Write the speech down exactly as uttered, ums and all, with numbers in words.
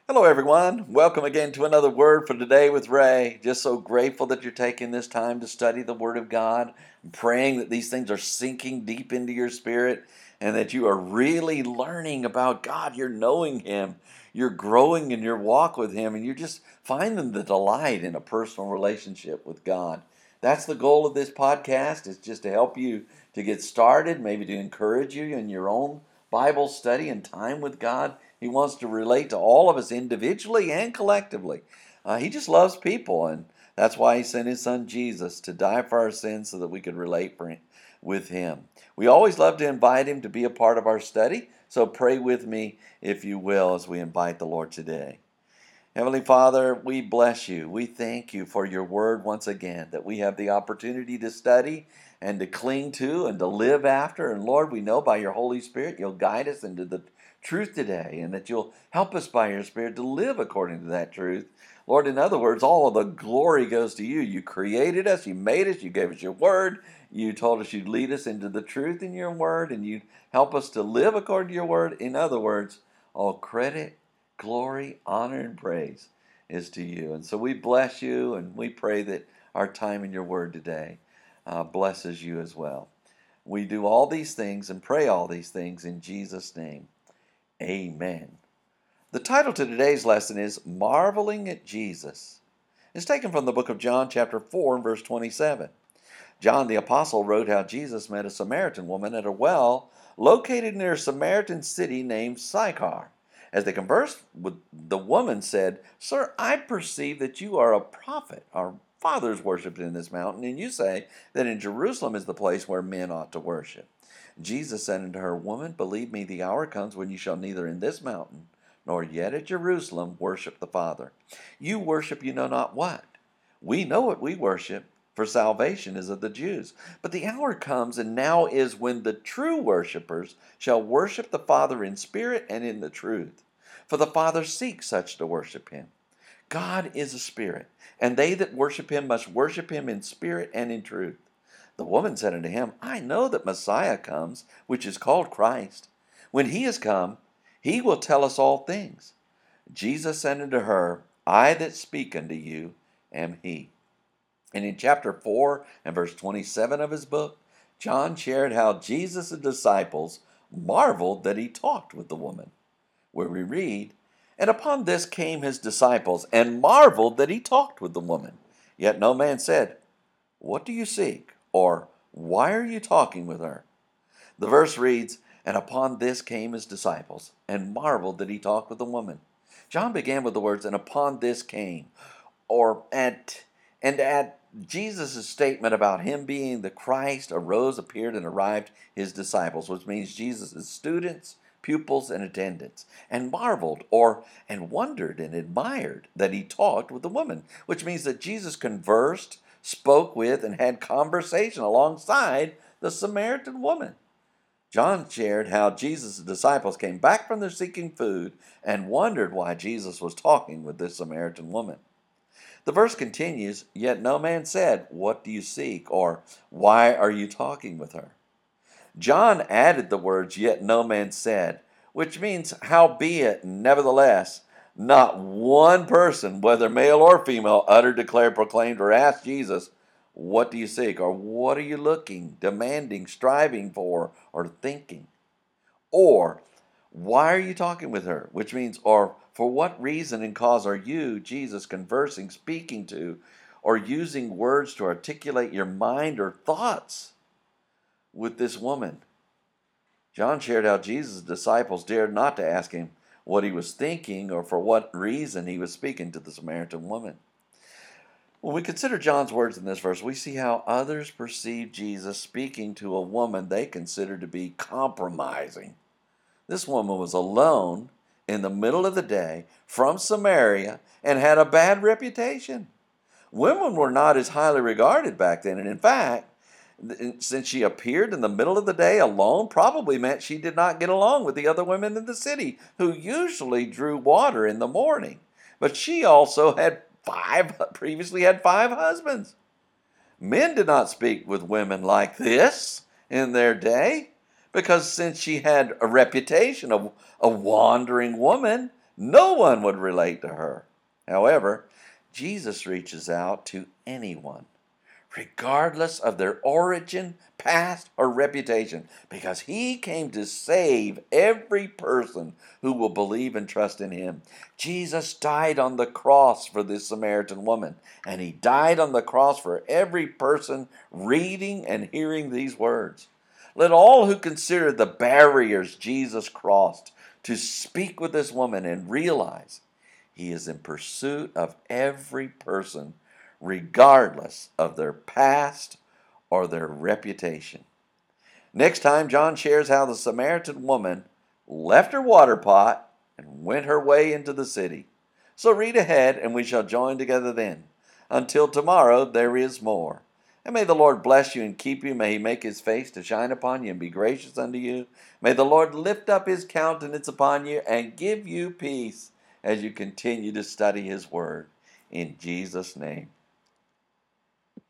Hello, everyone. Welcome again to another Word for Today with Ray. Just so grateful that you're taking this time to study the Word of God. I'm praying that these things are sinking deep into your spirit and that you are really learning about God. You're knowing Him. You're growing in your walk with Him, and you're just finding the delight in a personal relationship with God. That's the goal of this podcast, is just to help you to get started, maybe to encourage you in your own Bible study and time with God. He wants to relate to all of us individually and collectively. Uh, he just loves people, and that's why he sent his son Jesus to die for our sins so that we could relate for him, with him. We always love to invite him to be a part of our study, so pray with me, if you will, as we invite the Lord today. Heavenly Father, we bless you. We thank you for your word once again, that we have the opportunity to study and to cling to and to live after. And Lord, we know by your Holy Spirit you'll guide us into the truth today, and that you'll help us by your Spirit to live according to that truth. Lord, in other words, all of the glory goes to you. You created us, you made us, you gave us your word, you told us you'd lead us into the truth in your word, and you'd help us to live according to your word. In other words, all credit, glory, honor, and praise is to you. And so we bless you, and we pray that our time in your word today uh, blesses you as well. We do all these things and pray all these things in Jesus' name. Amen. The title to today's lesson is Marveling at Jesus. It's taken from the book of John, chapter four, and verse twenty-seven. John the Apostle wrote how Jesus met a Samaritan woman at a well located near a Samaritan city named Sychar. As they conversed with the woman said, "Sir, I perceive that you are a prophet. Our fathers worshipped in this mountain, and you say that in Jerusalem is the place where men ought to worship." Jesus said unto her, "Woman, believe me, the hour comes when you shall neither in this mountain nor yet at Jerusalem worship the Father. You worship you know not what. We know what we worship, for salvation is of the Jews. But the hour comes, and now is, when the true worshipers shall worship the Father in spirit and in the truth. For the Father seeks such to worship him. God is a spirit, and they that worship him must worship him in spirit and in truth." The woman said unto him, "I know that Messiah comes, which is called Christ. When he is come, he will tell us all things." Jesus said unto her, "I that speak unto you am he." And in chapter four and verse twenty-seven of his book, John shared how Jesus' disciples marveled that he talked with the woman, where we read, "And upon this came his disciples, and marveled that he talked with the woman. Yet no man said, What do you seek? Or, why are you talking with her?" The verse reads, "And upon this came his disciples, and marveled that he talked with the woman." John began with the words, "and upon this came," or at, and at Jesus' statement about him being the Christ arose, appeared, and arrived his disciples, which means Jesus' students, pupils, and attendants, and marveled, or and wondered and admired that he talked with the woman, which means that Jesus conversed, spoke with, and had conversation alongside the Samaritan woman. John shared how Jesus' disciples came back from their seeking food and wondered why Jesus was talking with this Samaritan woman. The verse continues, "Yet no man said, What do you seek?" or, "Why are you talking with her?" John added the words, "Yet no man said," which means, howbeit, nevertheless, not one person, whether male or female, uttered, declared, proclaimed, or asked Jesus, "What do you seek?" or "What are you looking, demanding, striving for, or thinking?" Or, "Why are you talking with her?" which means, or "For what reason and cause are you, Jesus, conversing, speaking to, or using words to articulate your mind or thoughts with this woman?" John shared how Jesus' disciples dared not to ask him what he was thinking or for what reason he was speaking to the Samaritan woman. When we consider John's words in this verse, we see how others perceive Jesus speaking to a woman they consider to be compromising. This woman was alone in the middle of the day from Samaria and had a bad reputation. Women were not as highly regarded back then, and in fact, since she appeared in the middle of the day alone, probably meant she did not get along with the other women in the city, who usually drew water in the morning. But she also had five, previously had five husbands. Men did not speak with women like this in their day, because since she had a reputation of a wandering woman, No one would relate to her. However, Jesus reaches out to anyone, regardless of their origin, past, or reputation, because he came to save every person who will believe and trust in him. Jesus died on the cross for this Samaritan woman, and he died on the cross for every person reading and hearing these words. Let all who consider the barriers Jesus crossed to speak with this woman and realize he is in pursuit of every person, regardless of their past or their reputation. Next time, John shares how the Samaritan woman left her water pot and went her way into the city. So read ahead, and we shall join together then. Until tomorrow, there is more. And may the Lord bless you and keep you. May he make his face to shine upon you and be gracious unto you. May the Lord lift up his countenance upon you and give you peace as you continue to study his word. In Jesus' name.